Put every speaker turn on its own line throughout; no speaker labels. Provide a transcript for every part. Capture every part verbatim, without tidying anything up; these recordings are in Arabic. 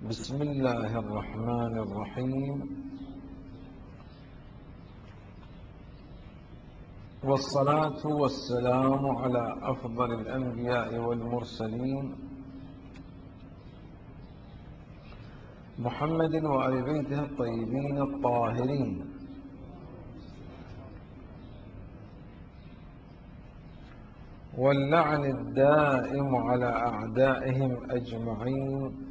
بسم الله الرحمن الرحيم، والصلاة والسلام على أفضل الأنبياء والمرسلين محمد وآل بيته الطيبين الطاهرين، واللعن الدائم على أعدائهم أجمعين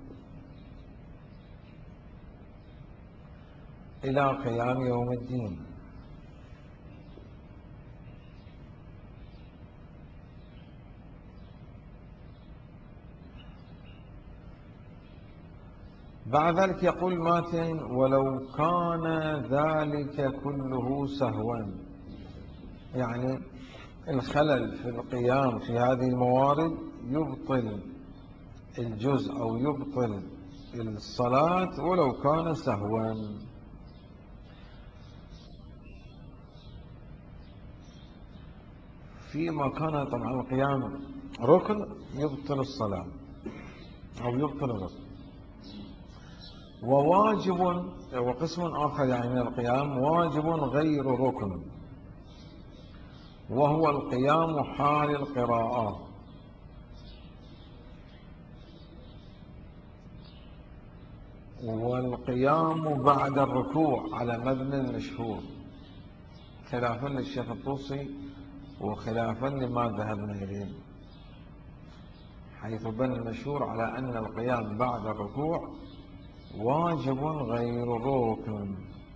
إلى قيام يوم الدين. بعد ذلك يقول ماتن: ولو كان ذلك كله سهوا، يعني الخلل في القيام في هذه الموارد يبطل الجزء أو يبطل الصلاة ولو كان سهوا. فيما كان طبعا القيام ركن يبطل الصلاة أو يبطل الركن، وواجب وقسم آخر يعني من القيام واجب غير ركن، وهو القيام حال القراءات، والقيام بعد الركوع على مبنى المشهور، خلافا للشيخ الطوسي وخلافا لما ذهبنا إليه، حيث بنى المشهور على أن القيام بعد الركوع واجب غير ركن.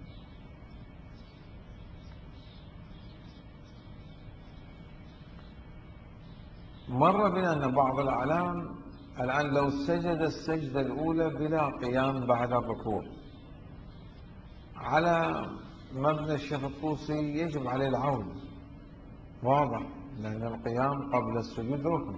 مر بنا أن بعض الأعلام الآن لو سجد السجدة الأولى بلا قيام بعد الركوع على مبنى الشيخ الطوسي يجب عليه العود، واضح، لأن القيام قبل السجود ركن.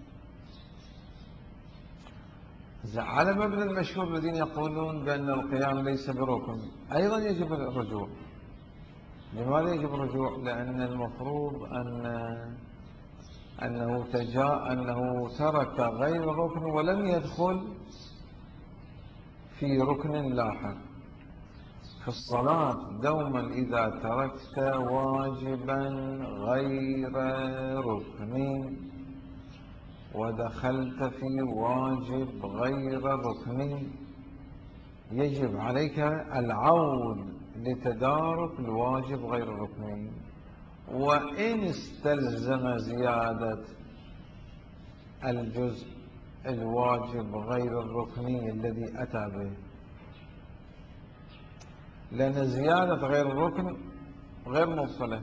على مبنى المشهور الذين يقولون بأن القيام ليس بركن أيضا يجب الرجوع. لماذا يجب الرجوع؟ لأن المفروض أن أنه تجاء أنه ترك غير ركن ولم يدخل في ركن لاحق. في الصلاة دوما إذا تركت واجبا غير ركن ودخلت في واجب غير ركن يجب عليك العود لتدارك الواجب غير الركن، وإن استلزم زيادة الجزء الواجب غير الركني الذي أتى به، لأن زيادة غير الركن غير مبطلة،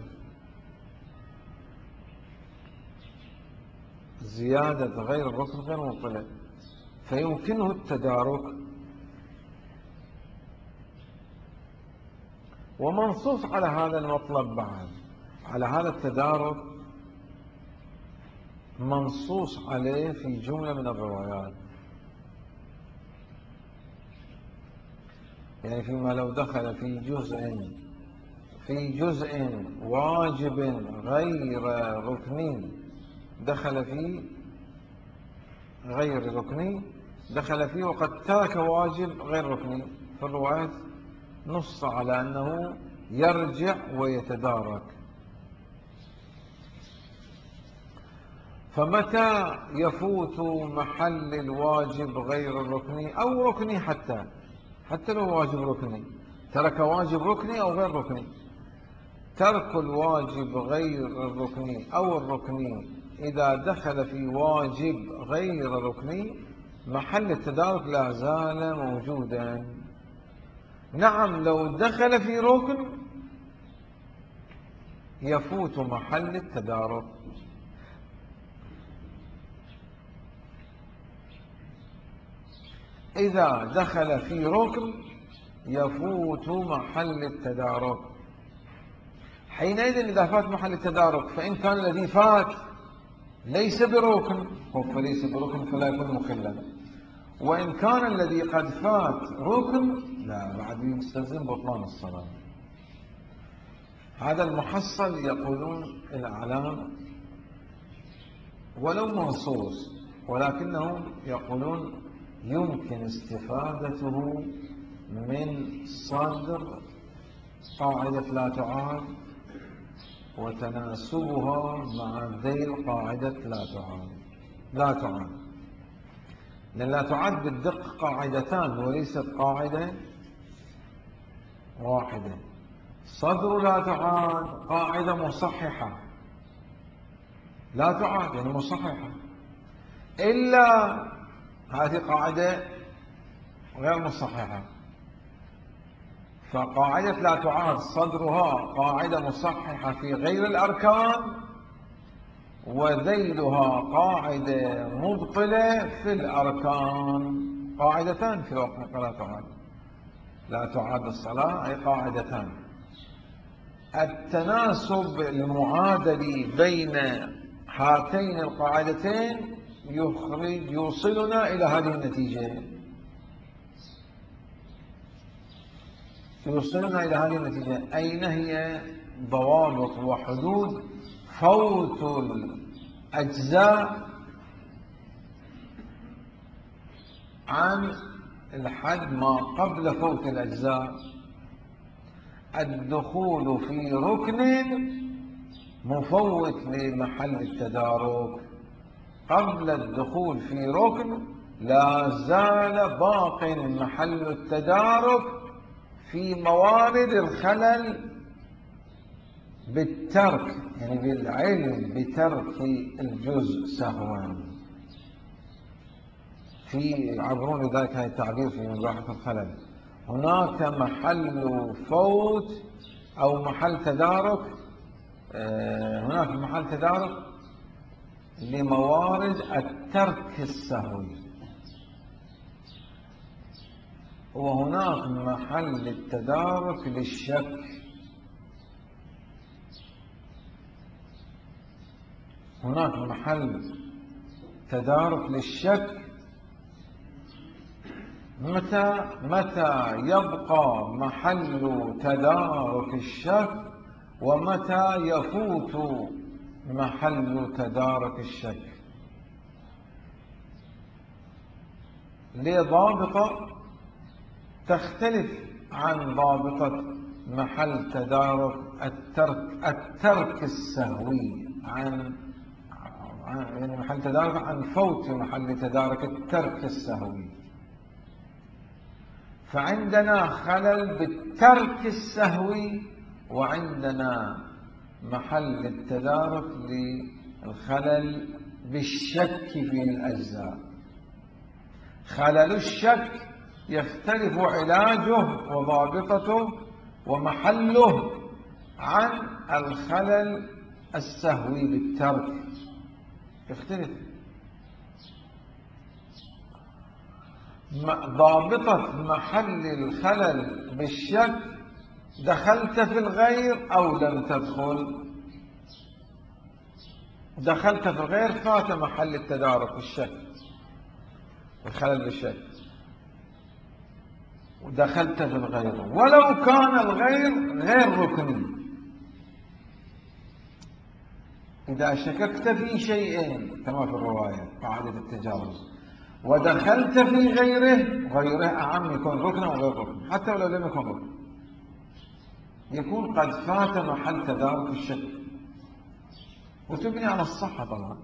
زيادة غير الركن غير مبطلة، فيمكنه التدارك. ومنصوص على هذا المطلب بعد، على هذا التدارك منصوص عليه في جملة من الروايات، يعني فيما لو دخل في جزء في جزء واجب غير ركني دخل فيه غير ركني دخل فيه وقد ترك واجب غير ركني، في الروايات نص على أنه يرجع ويتدارك. فمتى يفوت محل الواجب غير الركني أو ركني، حتى حتى لو واجب ركني ترك واجب ركني أو غير ركني، ترك الواجب غير الركني أو الركني إذا دخل في واجب غير ركني محل التدارك لا زال موجودا. نعم، لو دخل في ركن يفوت محل التدارك. إذا دخل في ركن يفوت محل التدارك. حينئذ إذا فات محل التدارك، فإن كان الذي فات ليس بركن فليس بركن فلا يكون مخلا، وإن كان الذي قد فات ركن لا، بعد يستلزم بطلان الصلاة. هذا المحصل يقولون الأعلام ولو منصوص، ولكنهم يقولون يمكن استفادته من صدر قاعدة لا تعاد وتناسبها مع ذيل قاعدة لا تعاد. لا تعاد لأن لا تعاد بالدق قاعدتان وليست قاعدة واحدة. صدر لا تعاد قاعدة مصححة، لا تعاد يعني مصححة، إلا هذه قاعدة غير مصححة. فقاعدة لا تعاد صدرها قاعدة مصححة في غير الأركان، وذيلها قاعدة مبطلة في الأركان. قاعدتان في الوقت لا تعاد. لا تعاد الصلاة أي قاعدتان. التناسب المعادل بين هاتين القاعدتين يخرج يوصلنا إلى هذه النتيجة يوصلنا إلى هذه النتيجة أين هي ضوابط وحدود فوت الأجزاء عن الحد ما قبل فوت الأجزاء؟ الدخول في ركن مفوت لمحل التدارك. قبل الدخول في ركن لا زال باق محل التدارك في موارد الخلل بالترك، يعني بالعلم بترك الجزء سهوا. في عبرون ذلك هذا التعبير في مباحث الخلل. هناك محل فوت أو محل تدارك، هناك محل تدارك لموارد الترك السهوي، وهناك محل التدارك للشك. هناك محل تدارك للشك متى متى يبقى محل تدارك الشك ومتى يفوت محل تدارك الشك. ليه ضابطة تختلف عن ضابطة محل تدارك الترك الترك السهوي عن يعني محل تدارك عن فوت محل تدارك الترك السهوي. فعندنا خلل بالترك السهوي، وعندنا محل التدارك للخلل بالشك في الأجزاء. خلل الشك يختلف علاجه وضابطته ومحله عن الخلل السهوي بالترك، يختلف. ضابطة محل الخلل بالشك دخلت في الغير أو لم تدخل. دخلت في الغير فات محل التدارك بالشك، الخلل بالشك، ودخلت في الغير ولو كان الغير غير ركني. إذا شككت في شيء كما في الرواية قاعدة التجاوز ودخلت في غيره، غيره أعم يكون ركن أو غير ركن، حتى ولو لم يكن ركن يكون قد فات محل تدارك الشك، وتبني على الصحة طبعا.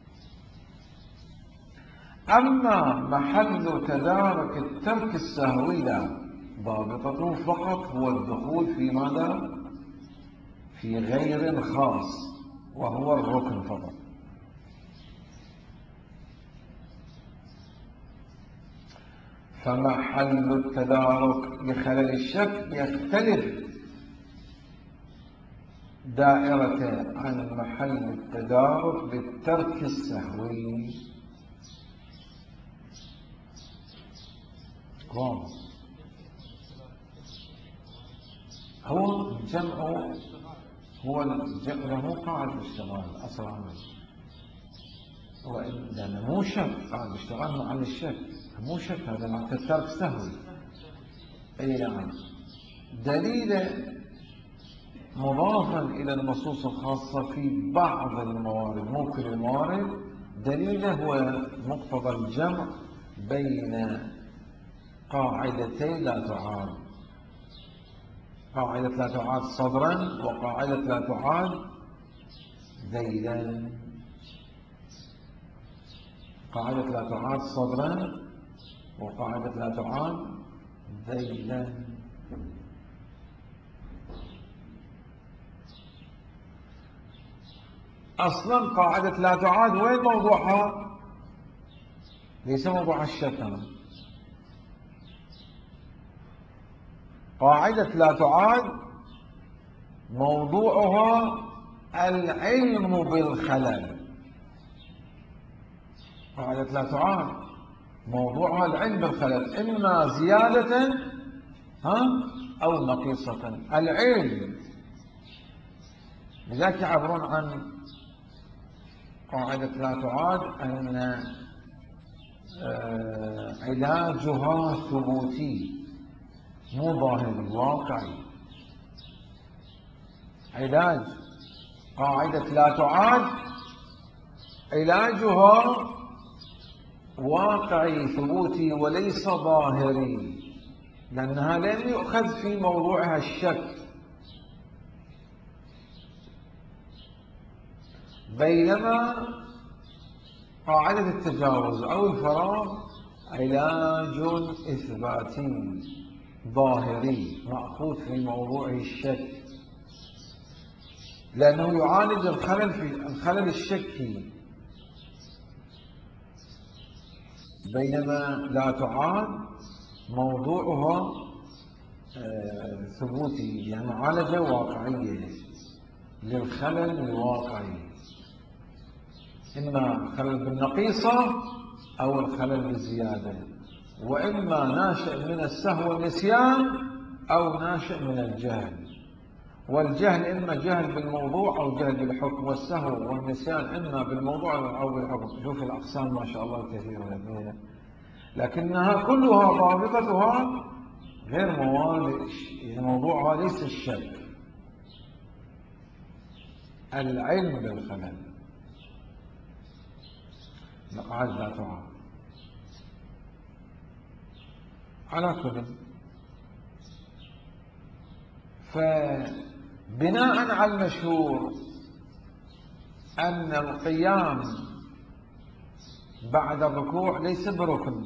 أما محل تدارك الترك السهوي لا، ضابطته فقط هو الدخول في ماذا؟ في غير خاص وهو الركن فقط. فمحل التدارك لخلل الشك يختلف دائرة عن محل التدارك للترك السهوي. هو جمع هو الجمع مو قاعد الاشتغال أصل عمل، وإن مو شك قاعد الاشتغال محل الشك مو شك، هذا معناته الترك سهوي. أي نعم. دليل مضافا إلى النصوص الخاصة في بعض الموارد مو كل الموارد، دليله هو مقتضى الجمع بين قاعدتين لا تعارض، قاعدة لا تعارض صدرا وقاعدة لا تعارض ذيلا. قاعدة لا تعارض صدرا وقاعدة لا تعارض ذيلا. أصلا قاعدة لا تعارض وين موضوعها؟ ليس موضوع الشك. قاعدة لا تعارض موضوعها العلم بالخلل. قاعدة لا تعارض موضوعها العلم بالخلل، إما زيادة ها أو نقيصة. العلم لذلك يعبرون عن قاعدة لا تعارض أن علاجها ثبوتي مو ظاهري واقعي. علاج قاعدة لا تعارض علاجها واقعي ثبوتي وليس ظاهري، لأنها لم يؤخذ في موضوعها الشك. بينما قاعدة التجاوز أو الفراغ علاج إثباتي ظاهري مأخوذ في موضوعه الشك، لأنه يعالج الخلل في الخلل الشكي. بينما لا تعارض موضوعها ثبوتي، يعني معالجة واقعية للخلل الواقعي، إما خلل بالنقيصة أو الخلل بالزيادة، وإما ناشئ من السهو والنسيان أو ناشئ من الجهل. والجهل إما جهل بالموضوع أو جهل بالحكم، والسهو والنسيان إما بالموضوع أو بالحكم. شوف الأقسام ما شاء الله كثيرة، لكنها كلها ضابطتها غير موضوع، يعني موضوعها ليس الشك، العلم بالخلل. قاعدة لا تعارض. على كل، فبناء على المشهور أن القيام بعد الركوع ليس بركن.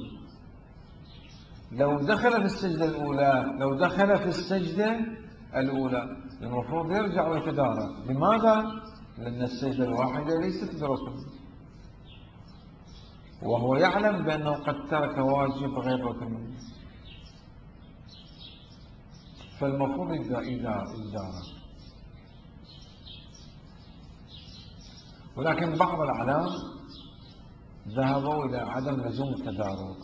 لو دخل في السجدة الأولى لو دخل في السجدة الأولى المفروض يرجع ويتدارك. لماذا؟ لأن السجدة الواحدة ليست بركن، وهو يعلم بأنه قد ترك واجب غير ركن، فالمفروض إدارة. ولكن بعض العلام ذهبوا إلى عدم لزوم التدارك.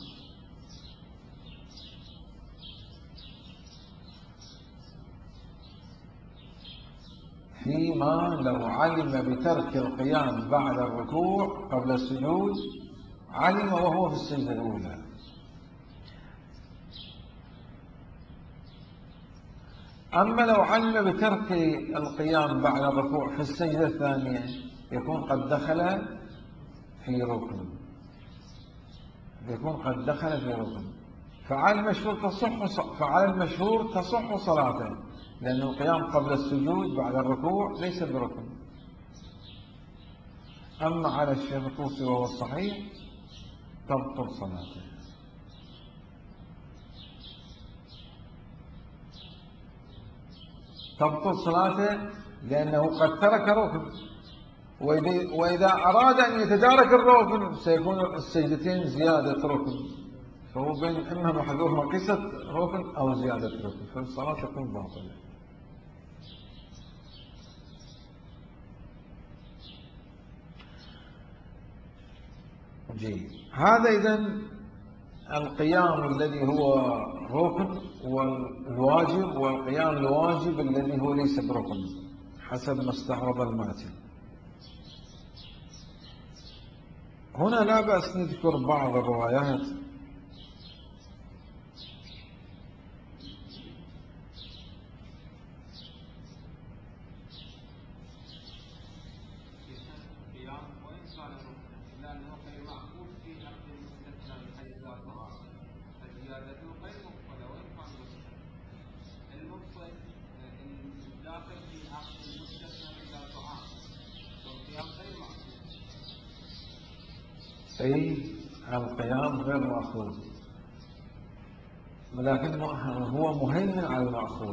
فيما لو علم بترك القيام بعد الركوع قبل السجود، علم وهو في السجدة الأولى. أما لو علم بترك القيام بعد الركوع في السجدة الثانية يكون قد دخل في ركن، يكون قد دخل في ركن. فعلى المشهور تصح فعلى المشهور تصح صلاته، لأن القيام قبل السجود بعد الركوع ليس بركن. أما على الشيخ الطوسي وهو الصحيح تبطل صلاته. تبطل صلاته لأنه قد ترك ركن، وإذا أراد أن يتدارك الركن سيكون السجدتين زيادة ركن، فهو بين إما محذور نقيصة ركن أو زيادة ركن، فالصلاة تكون باطلة. جيد. هذا إذن القيام الذي هو ركن والواجب، والقيام الواجب الذي هو ليس بركن حسب ما استعرض الماتن. هنا لا بأس نذكر بعض الروايات
غير مفصلة وين كان المفصل داخل في عقد المستثنى إلى طعام والقيام غير معقول.
أي القيام غير مأخوذ، ولكن هو مهيمن على المأخوذ.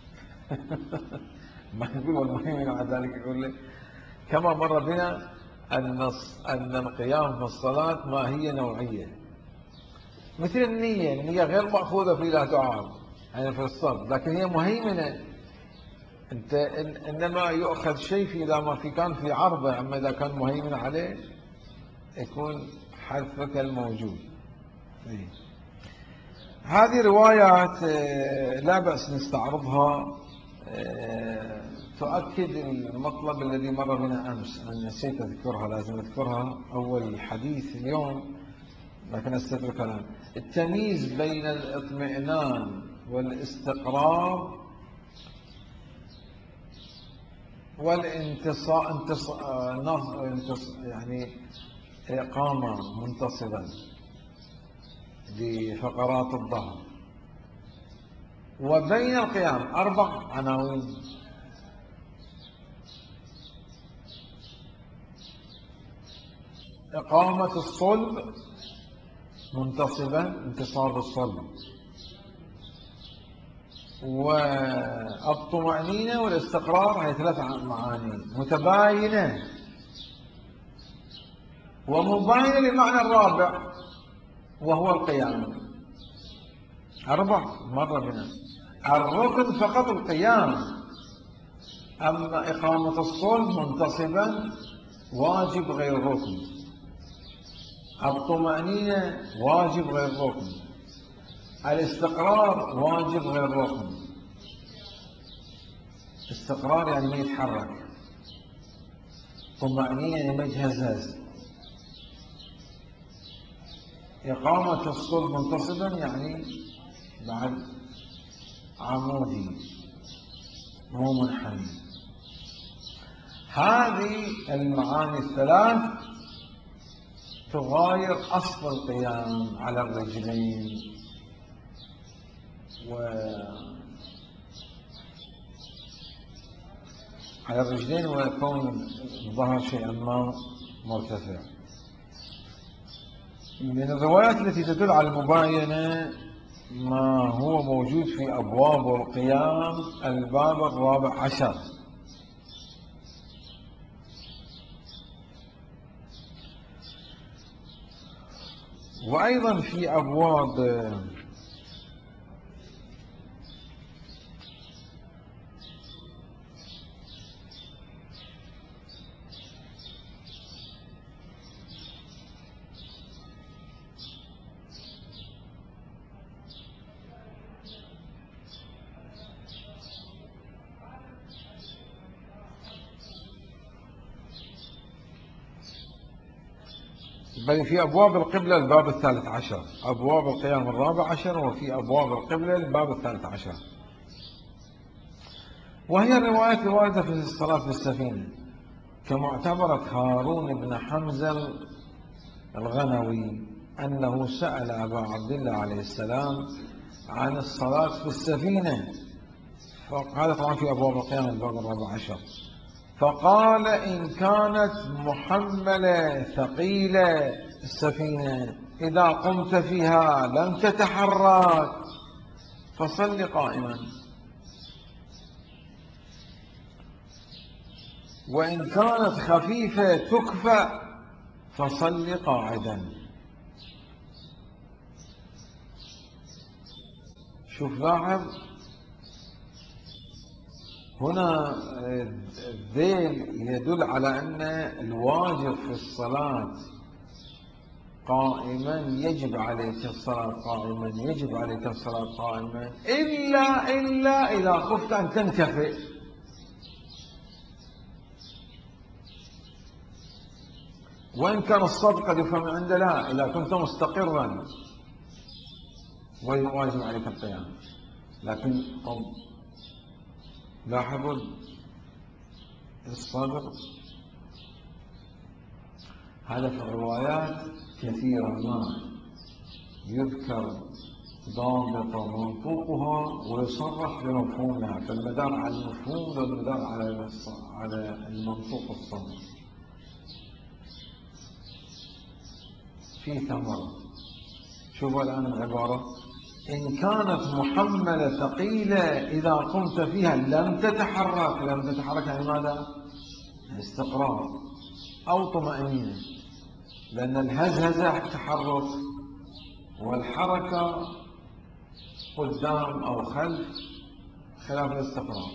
ما يقول والمهيمن على ذلك، يقول لك كما مر بنا أن أن القيام في الصلاة ما هي نوعية، مثل النية. النية غير مأخوذة في لها دعاء يعني في الصلاة، لكن هي مهيمنة. انت انما يؤخذ شيء في اذا ما في كان في عرضه، اما اذا كان مهيمن عليه يكون حذفك الموجود. إيه. هذه روايات لا بأس نستعرضها، تؤكد المطلب الذي مر بنا أمس. أنا نسيت أذكرها، لازم أذكرها أول الحديث اليوم، لكن أستترك الآن. التمييز بين الاطمئنان والاستقرار والانتصاء انتص... يعني إقامة منتصبا بفقرات الظهر، وبين القيام أربع عناوين. إقامة الصلب منتصبا، انتصاب الصلب، والطمأنينة والاستقرار، هي ثلاث معاني متباينة ومباينة للمعنى الرابع وهو القيام. أربع مرة بنا. الركن فقط القيام، أما إقامة الصلب منتصبا واجب غير ركن، الطمأنينة واجب غير ركن، الاستقرار واجب غير ركن. استقرار يعني ما يتحرك، طمأنينة يعني ما يتهزهز، إقامة الصلب منتصبا يعني بعد عمودي مو منحني. هذه المعاني الثلاث تغاير أصل القيام على الرجلين، و على الرجلين ويكون الظهر شيئا ما مرتفع. من الروايات التي تدل على المباينة ما هو موجود في أبواب القيام، الباب الرابع عشر. وأيضا في أبواب بل في أبواب القبلة الباب الثالث عشر، أبواب القيام الرابع عشر، وفي أبواب القبلة الباب الثالث عشر. وهي الروايات الواردة في الصلاة في السفينة كمعتبرة هارون بن حمزة الغنوي أنه سأل أبا عبد الله عليه السلام عن الصلاة في السفينة، هذا طبعا في أبواب القيام الباب الرابع عشر. فقال إن كانت محملة ثقيلة السفينة إذا قمت فيها لم تتحرك فصل قائما، وإن كانت خفيفة تكفى فصل قاعدا. شوف لاحظ هنا الذيل يدل على أن الواجب في الصلاة قائما، يجب عليك الصلاة قائما، يجب عليك الصلاة قائما، إلا إلا إذا خفت أن تنكفئ. وإن كان الصدق قد يفهم عند لا، إذا كنت مستقرا ويواجب عليك القيام. لكن قم لاحظوا الصدر هذا في الروايات كثيرا ما يذكر ضابطة منطوقها ويصرح بمفهومها، فالمدار على المفهوم والمدار على على المنطوق الصامت. في ثمرة. شوفوا الآن العبارة: إن كانت محملة ثقيلة إذا قمت فيها لم تتحرك. لم تتحرك يعني ماذا؟ استقرار أو طمأنينة، لأن الهزهزة تحرك والحركة قدام أو خلف خلاف الاستقرار.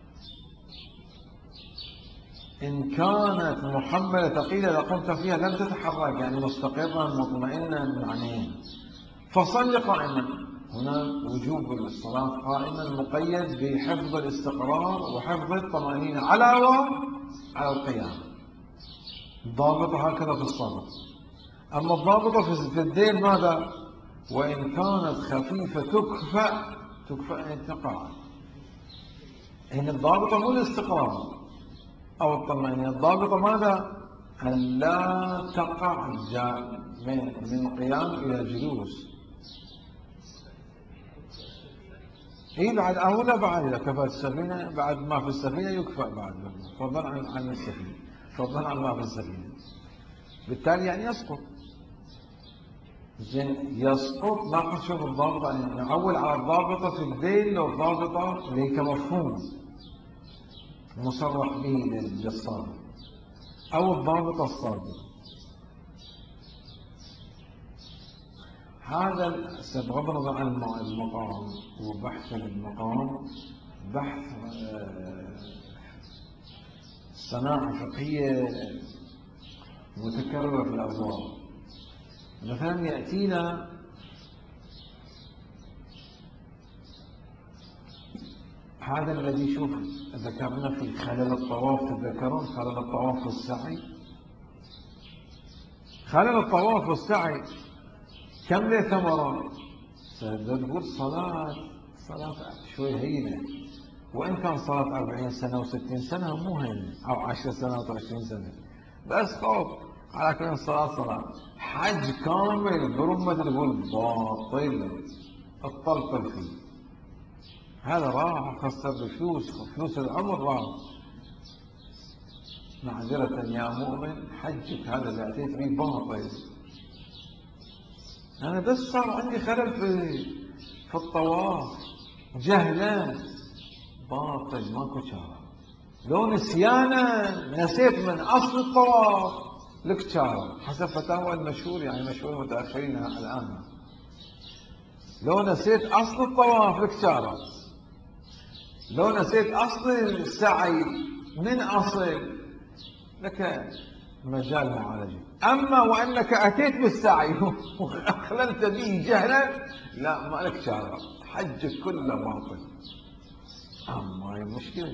إن كانت محملة ثقيلة إذا قمت فيها لم تتحرك يعني مستقرا مطمئنا معنيا. فصل قائما. هنا وجوب الصلاة قائما مقيد بحفظ الاستقرار وحفظ الطمأنينة علاوة على القيام. الضابطة هكذا في الصلاة. أما الضابطة في الدين ماذا؟ وإن كانت خفيفة تكفأ. تكفأ أن تقع. هنا الضابطة مو الاستقرار أو الطمأنينة. الضابطة ماذا؟ أن لا تقع من قيام إلى جلوس. إيه بعد أولى بعد إذا كفت السفينة بعد ما في السفينة يكفأ بعد فضلا عن عن السفينة فضلا عن ما في السفينة. بالتالي يعني يسقط. زين يسقط. لاحظ شوف الضابطة يعني نعول على الضابطة في الدين لو الضابطة اللي كمفهوم مصرح به للصادق أو الضابطة الصادقة. هذا بغض النظر عن المقام وبحث المقام بحث صناعة فقهية متكررة في الأبواب. مثلا يأتينا هذا الذي شوف ذكرنا في خلل الطواف. تذكرون خلل الطواف والسعي؟ خلل الطواف والسعي كم له ثمرات؟ تقول صلاة صلاة شوي هينة، وإن كان صلاة أربعين سنة وستين سنة مو هينة، أو عشر سنوات وعشرين سنة، بس خوف على كل صلاة صلاة. حج كامل برمة تقول باطل الطلطل فيه. هذا راح خسر بفلوس فلوس العمر راح. معذرة يا مؤمن حجك هذا اللي أتيت به باطل. أنا بس صار عندي خلل في في الطواف جهلا باطل ماكو شارع. لو نسيانا نسيت من أصل الطواف لك شارع حسب فتاوى المشهور يعني مشهور المتأخرين الآن. لو نسيت أصل الطواف لك شارع. لو نسيت أصل السعي من أصل لك مجال معالجة. أما وأنك أتيت بالسعي وأخللت به جهلا لا ما لك شارع، حجك كله باطل. أما هي مشكلة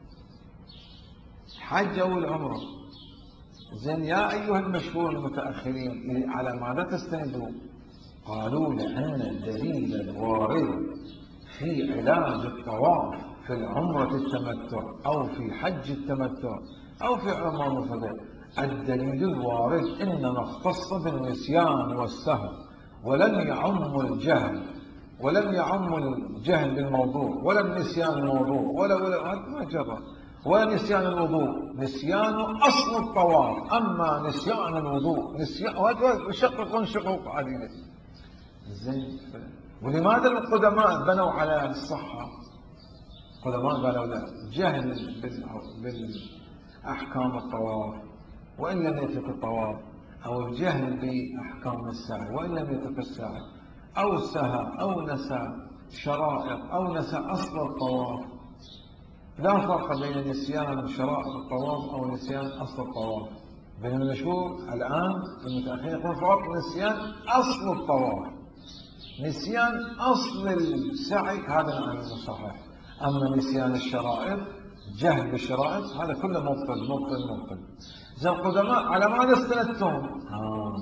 حج أو العمرة. زين يا أيها المشهور المتأخرين على ماذا تستندوا؟ قالوا لأن الدليل الوارد في علاج الطواف في العمرة التمتع أو في حج التمتع أو في عمرة الفضل، الدليل الوارد إنما اختص بالنسيان والسهو ولم يعم الجهل ولم يعم الجهل بالموضوع ولا النسيان الموضوع ولا ولا ما جرى ولا نسيان الوضوء. نسيان أصل الطواف. أما نسيان الوضوء نسيان شقق شقوق عديدة. زين. ولماذا القدماء بنوا على الصحة؟ القدماء قالوا لا جهل بالأحكام الطواف وإن لم يترك الطواف، أو الجهل بأحكام السعي وإن لم يترك السعي، أو سهى أو نسى شرائط أو نسى أصل الطواف. لا فرق بين نسيان شرائط الطواف أو نسيان أصل الطواف. بين المشهور الآن المتأخرين يقولون فرق نسيان أصل الطواف. نسيان أصل السعي هذا الآن الصحيح. أما نسيان الشرائط جهل بالشرائط هذا كله مبطل مبطل مبطل. زي القدماء على ماذا استندتهم؟ آه.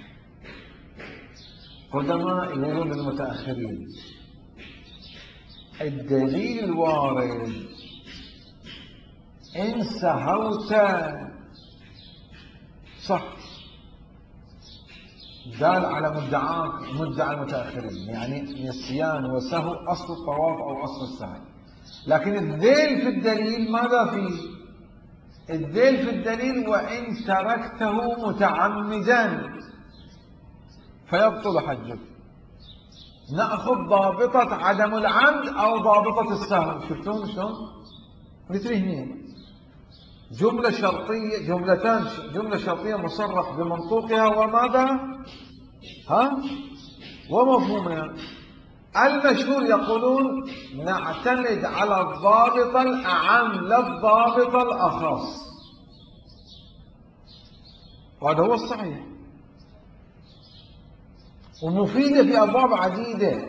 قدماء يقولون للمتأخرين الدليل الوارد إن سهوت صح دال على مدعاة مدعى المتأخرين، يعني نسيان وسهو أصل الطواف أو أصل السعي. لكن الذيل في الدليل ماذا فيه؟ الذيل في الدليل وإن تركته متعمدا فيبطل حجك. نأخذ ضابطة عدم العمد أو ضابطة السهو. شفتون شلون؟ مثلهن جملة شرطية، جملتان، جملة شرطية مصرح بمنطوقها وماذا؟ ها؟ ومفهومها. المشهور يقولون نعتمد على الضابط الأعم لا الضابط الأخص، وهذا هو الصحيح، ومفيدة في أبواب عديدة.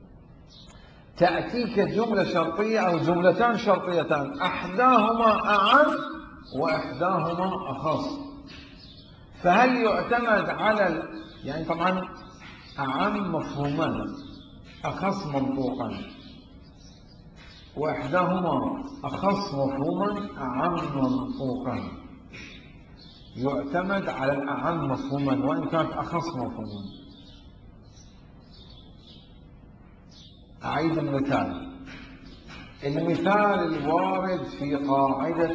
تأتيك جملة شرطية أو جملتان شرطيتان أحداهما أعم وإحداهما أخص، فهل يعتمد على ال... يعني طبعا أعم مفهوما أخص منطوقا، وإحداهما أخص مفهوما أعم منطوقا. يعتمد على الأعم مفهوما وإن كانت أخص مفهوما. أعيد المثال. المثال الوارد في قاعدة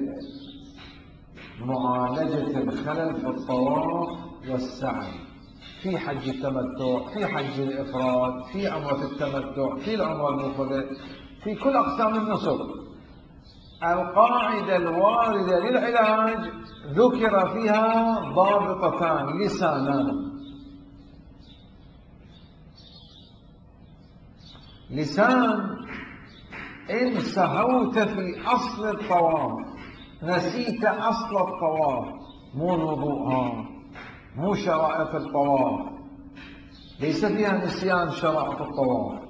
معالجة الخلل في الطواف والسعي في حج التمتع، في حج الإفراد، في عمرة التمتع، في العمرة المفردة، في كل أقسام النسك. القاعدة الواردة للعلاج ذكر فيها ضابطتان لسانان. لسان إن سهوت في أصل الطواف، نسيت أصل الطواف، مو الوضوء، مو شرائط الطواف، ليس فيها نسيان شرائط الطواف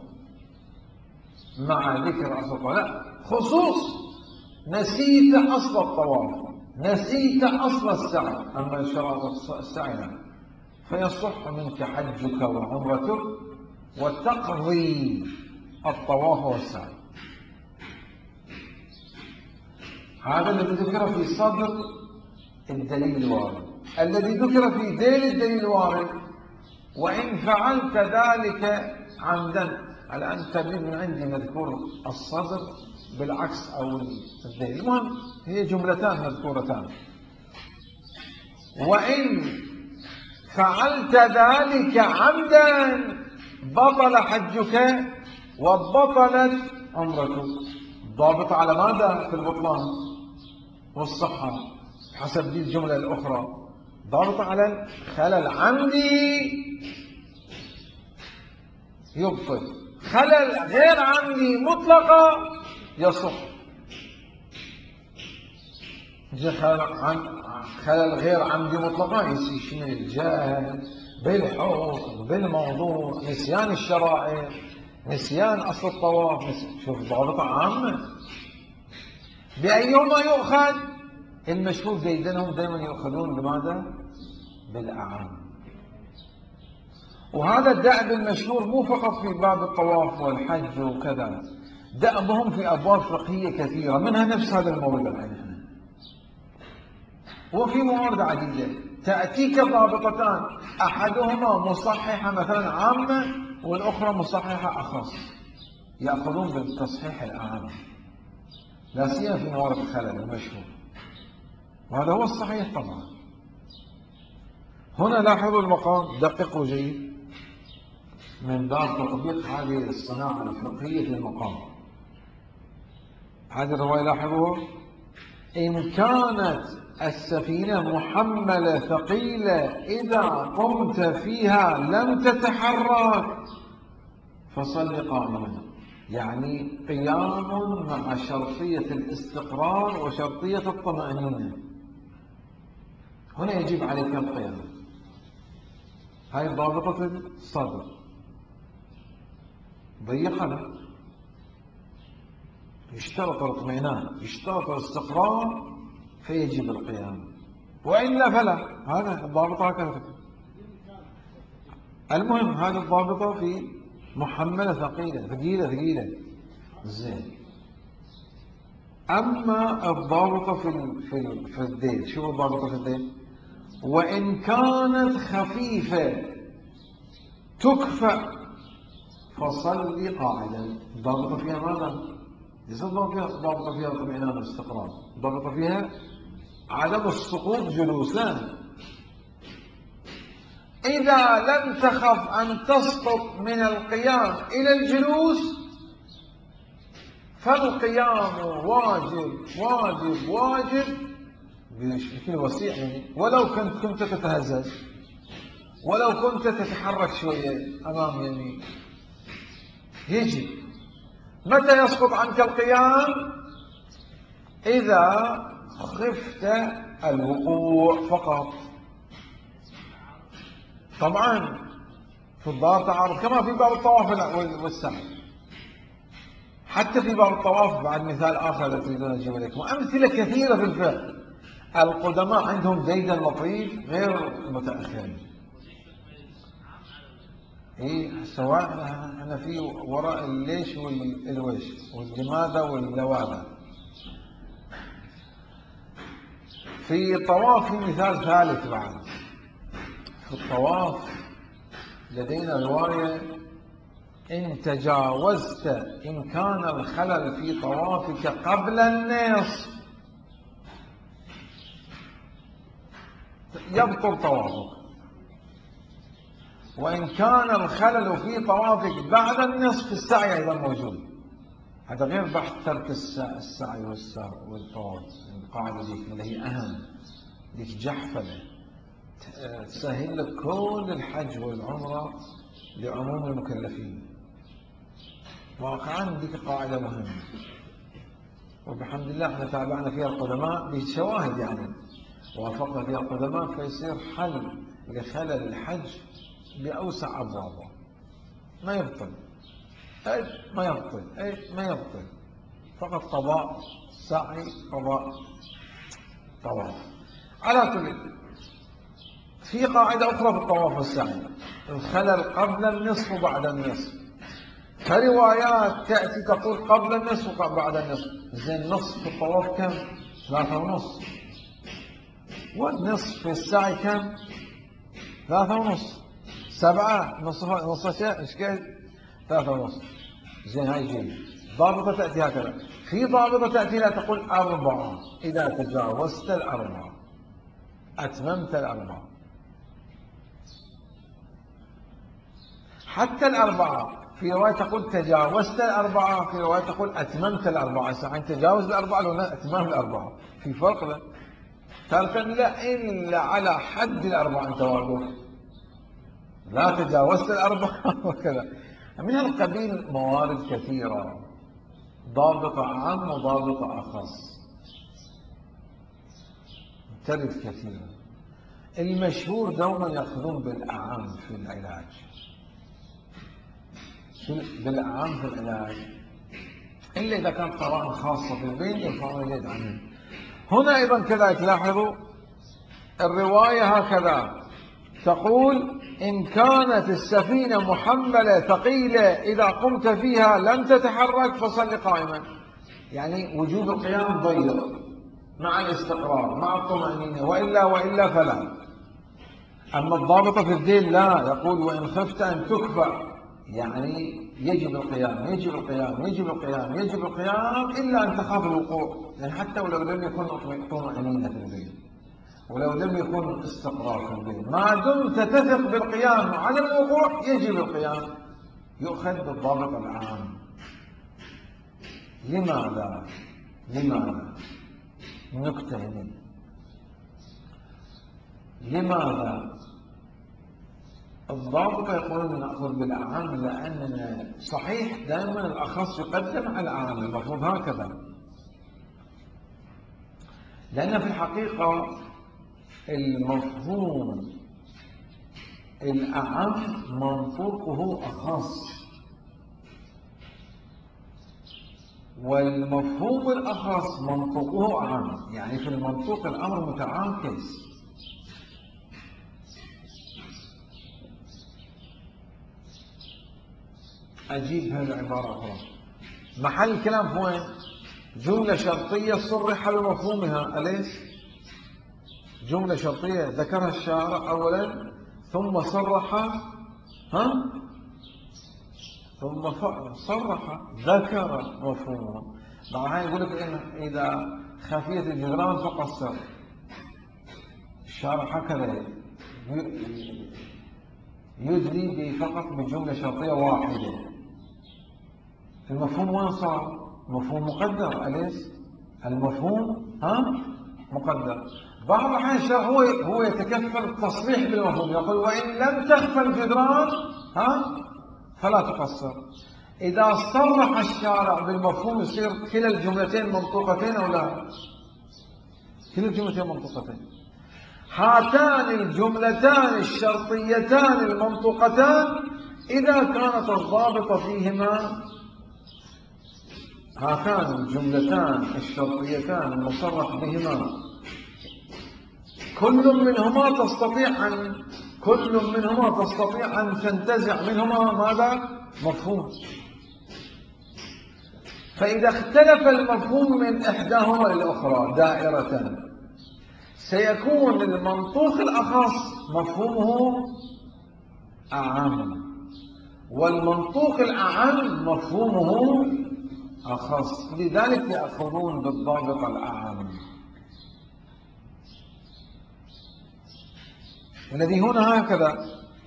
مع ذكر أصل الطواف، لا، خصوص نسيت أصل الطواف، نسيت أصل السعي. أما شرائط السعي فيصح منك حجك وعمرتك وتقضي الطواف والسعي. هذا الذي ذكر في صدر الدليل الوارد. الذي ذكر في ذيل الدليل الوارد وإن فعلت ذلك عمدا. الآن تبين من عندي مذكور الصدر بالعكس أو الذيل، المهم هي جملتان مذكورتان. وإن فعلت ذلك عمدا بطل حجك وبطلت عمرتك. ضابط على ماذا في البطلان والصحة حسب دي الجملة الأخرى؟ ضابط على خلل عمدي يبطل، خلل غير عمدي مطلقة يصح. خلل غير عمدي مطلقة يشمل الجهل بالحكم بالموضوع، نسيان الشرائع، نسيان أصل الطواف. شوف ضابطة عامة. بأيهما يؤخذ؟ المشهور جيدنهم دائما يؤخذون بماذا؟ بالأعم. وهذا الدأب المشهور مو فقط في باب الطواف والحج وكذا، دأبهم في أبواب فقهية كثيرة، منها نفس هذا المورد الحين. وفي موارد عديدة تأتيك ضابطتان أحدهما مصححة مثلا عامة والأخرى مصححة أخص، يأخذون بالتصحيح الأعم لا سيما في موارد الخلل المشهور، وهذا هو الصحيح طبعا. هنا لاحظوا المقام، دققوا جيد من باب تطبيق هذه الصناعة الفقهية في المقام. هذه الرواية لاحظوا: إن كانت السفينة محملة ثقيلة إذا قمت فيها لم تتحرك فصل قائما. يعني قيام مع شرطية الاستقرار وشرطية الطمأنينة. هنا يجب عليك القيام. هاي ضابطة الصدر ضيقنا، يشترط الاطمئنان، يشترط الاستقرار، فيجب القيام، وإلا فلا. هذا الضابطة هكذا. المهم هذه الضابطة في محملة ثقيلة ثقيلة ثقيلة زين. أما الضابطة في ال في ال في الدين، شو الضابطة في الدين؟ وإن كانت خفيفة تكفأ فصل قاعدا. ضابط فيها ماذا؟ ليس ضابط فيها اطمئنان واستقرار، ضابط فيها عدم السقوط جلوسا. إذا لم تخف أن تسقط من القيام إلى الجلوس فالقيام واجب واجب واجب بشكل وسيع، يعني ولو كنت كنت تتهزز، ولو كنت تتحرك شوية أمام يمين يجب. متى يسقط عنك القيام؟ إذا خفت الوقوع فقط. طبعا في الظاهر تعارض كما في باب الطواف والسعي، حتى في باب الطواف بعد مثال آخر تريدون أجيب لكم وأمثلة كثيرة في الفقه. القدماء عندهم ديدا لطيف غير المتأخرين. إيه سواء أنا في وراء الليش والويش واللماذا واللواذا. في طواف في مثال ثالث بعد. في الطواف لدينا رواية: إن تجاوزت إن كان الخلل في طوافك قبل النصف يبطل طوافك، وإن كان الخلل في طوافك بعد النصف السعي أيضا موجود. هذا غير بحث ترك السعي والطواف. القاعدة دي اللي هي أهم، ديك جحفلة تسهل لك كل الحج والعمرة لعموم المكلفين. واقعا ديك قاعدة مهمة، وبحمد الله احنا تابعنا فيها القدماء بشواهد، يعني وافقنا فيها القدماء فيصير حل لخلل الحج بأوسع أبوابه. ما يبطل أي ما يبطل أي ما يبطل فقط قضاء سعي قضاء طواف. على كل، في قاعدة أخرى في الطواف والسعي: الخلل قبل النصف وبعد النصف. فروايات تأتي تقول قبل النصف وبعد النصف. زين نصف في الطواف كم؟ ثلاثة ونص. والنصف في السعي كم؟ ثلاثة ونص. سبعة نصف نصف شيء ايش كيف؟ ثلاثة ونص. زين هاي جيد. ضابطة تأتي هكذا. في ضابطة تأتي لا تقول أربعة، إذا تجاوزت الأربعة أتممت الأربعة. حتى الأربعة في رواية تقول تجاوزت الأربعة، في رواية تقول أتممت الأربعة. صحيح تجاوز الأربعة لو أتمام الأربعة، في فرق له. تركا لا إلا على حد الأربعة أنت واقف، لا تجاوزت الأربعة وكذا. من هالقبيل موارد كثيرة، ضابطة عام وضابطة أخص، ترد كثيرا. المشهور دوما يأخذون بالأعم في العلاج، بالأعم في العلاج، إلا إذا كان قرائن خاصة في البين يرفعون اليد عنه. هنا أيضا كذا تلاحظوا الرواية هكذا تقول: إن كانت السفينة محملة ثقيلة إذا قمت فيها لم تتحرك فصل قائما. يعني وجوب القيام ضيق مع الاستقرار مع الطمأنينة، وإلا وإلا فلا. أما الضابطة في الذيل لا، يقول: وإن خفت أن تكفأ، يعني يجب القيام يجب القيام يجب القيام يجب القيام إلا أن تخاف الوقوع. يعني حتى ولو لم يكن طمأنينة في الذيل، ولو لم يكن استقرار في البين، ما دمت تثق بالقيام وعدم الوقوع يجب القيام. يؤخذ بالضابط العام. لماذا؟ لماذا؟ نكتة هنا. لماذا؟ الضابط يقولون نأخذ بالأعام لأن صحيح دائما الأخص يقدم على الأعام، المفروض هكذا، لأن في الحقيقة المفهوم الأعم منطوقه أخص، والمفهوم الأخص منطوقه أعم. يعني في المنطوق الأمر متعاكس. أجيب هذه العبارة أخرى. محل الكلام وين؟ جملة شرطية صرح بمفهومها، أليس؟ جملة شرطية ذكرها الشارع أولا ثم صرح، ها ثم صرح ذكر مفهومه. طبعا يقول لك إن إذا خفية الجدران فقصر، الشارع هكذا يدلي فقط بجملة شرطية واحدة. المفهوم وين صار؟ مفهوم مقدر، أليس؟ المفهوم ها مقدر. بعض الأحيان الشارع هو هو يتكفل التصريح بالمفهوم، يقول وإن لم تخفى الجدران ها فلا تقصر. إذا صرح الشارع بالمفهوم يصير كلا الجملتين منطوقتين أو لا؟ كلا الجملتين منطوقتين. هاتان الجملتان الشرطيتان المنطوقتان إذا كانت الضابطة فيهما، هاتان الجملتان الشرطيتان المصرح بهما كل منهما تستطيع أن كل منهما تستطيع أن تنتزع منهما ماذا؟ مفهوم. فإذا اختلف المفهوم من إحداهما الأخرى دائرة سيكون المنطوق الأخص مفهومه أعم، والمنطوق الأعم مفهومه أخص، لذلك يأخذون بالضابط الأعم الذي هنا هكذا.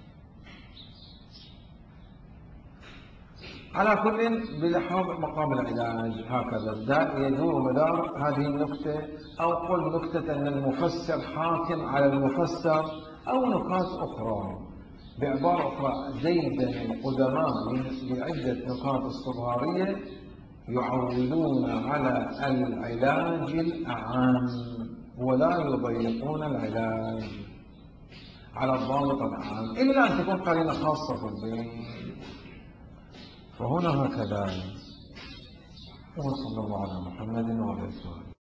على كل بلحاظ مقام العلاج هكذا الداء يدور مدار هذه النكتة، أو قل نكتة أن المفسر حاكم على المفسر، أو نكات أخرى. بعبارة أخرى زيدا القدماء لعدة نكات استظهارية يعولون على العلاج الأعام ولا يضيقون العلاج على الضابط العام إلا أن تكون قرينة خاصة في البين. فهنا هكذا. وصلى الله على محمد وعلى آله.